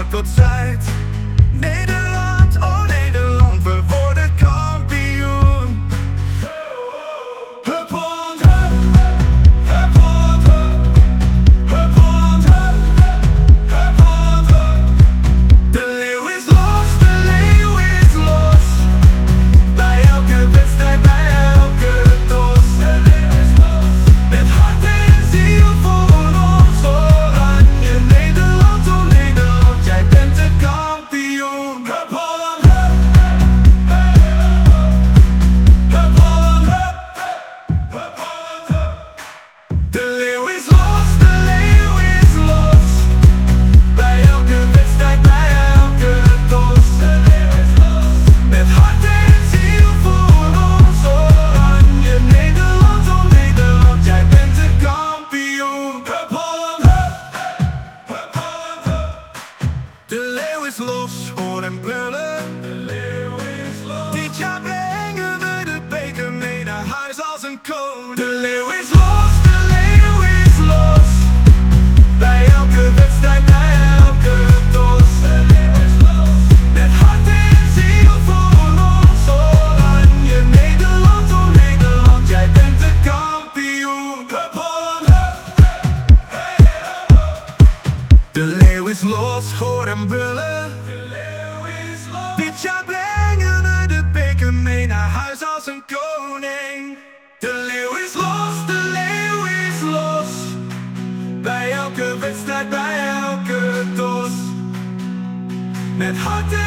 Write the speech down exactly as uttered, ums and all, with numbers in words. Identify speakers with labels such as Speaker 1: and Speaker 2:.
Speaker 1: noord tot zuid. Nederland, oh Nederland, we worden kampioen. Hup Holland, hup, hup Holland, hup, hup Holland, hup, hup Holland, hup. De leeuw is los, de leeuw is los. Bij elke wedstrijd, bij elke dos. De leeuw is los. Met hart en ziel voor ons oranje. Nederland, oh Nederland, jij bent de kampioen. Hup Holland, hup, hup Holland, hup, hup Holland, hup. De leeuw is los, de leeuw is los. Bij elke wedstrijd, bij elke dos. De leeuw is los. Met hart en ziel voor ons oranje. Nederland, oh Nederland, jij bent de kampioen. Hup Holland, hup, hup Holland, hup. De leeuw is los, hoor en brullen. De leeuw is los. Dit jaar brengen we de beker mee naar huis als een koning. De leeuw is los, de leeuw is los. Bij elke wedstrijd, bij elke dos. De leeuw is los. Met hart en ziel voor ons oranje. Nederland, oh Nederland, jij bent de kampioen. Hup Holland, hup, hey, hup, hup. De leeuw is los, hoor en brullen. De leeuw is los. Dit jaar brengen we de beker mee naar huis als een koning. De leeuw is los, de leeuw is los. Bij elke wedstrijd, bij elke dos. Met hart en